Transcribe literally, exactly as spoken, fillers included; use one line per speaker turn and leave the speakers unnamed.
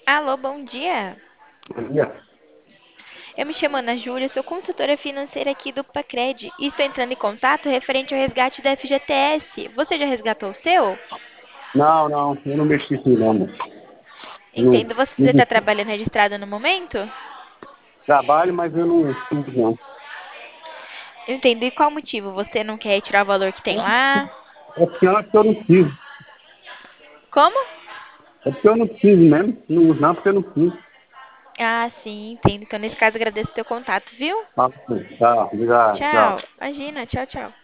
Alô, bom dia.
Bom dia.
Eu me chamo Ana Júlia, sou consultora financeira aqui do Pacred e estou entrando em contato referente ao resgate da F G T S. Você já resgatou o seu?
Não, não, eu não mexi com não. Não,
Entendo. Você está
não
trabalhando registrado no momento?
trabalho, mas eu não fiz não.
Eu entendo. E qual motivo? Você não quer retirar o valor que tem lá?
É porque eu acho que eu não preciso.
Como?
É porque eu não preciso mesmo. Não uso não, porque eu não preciso.
Ah, sim, entendo. Então, nesse caso, agradeço o teu contato, viu?
Tá, tá, obrigado,
Tchau.
tchau.
Imagina. Tchau, tchau.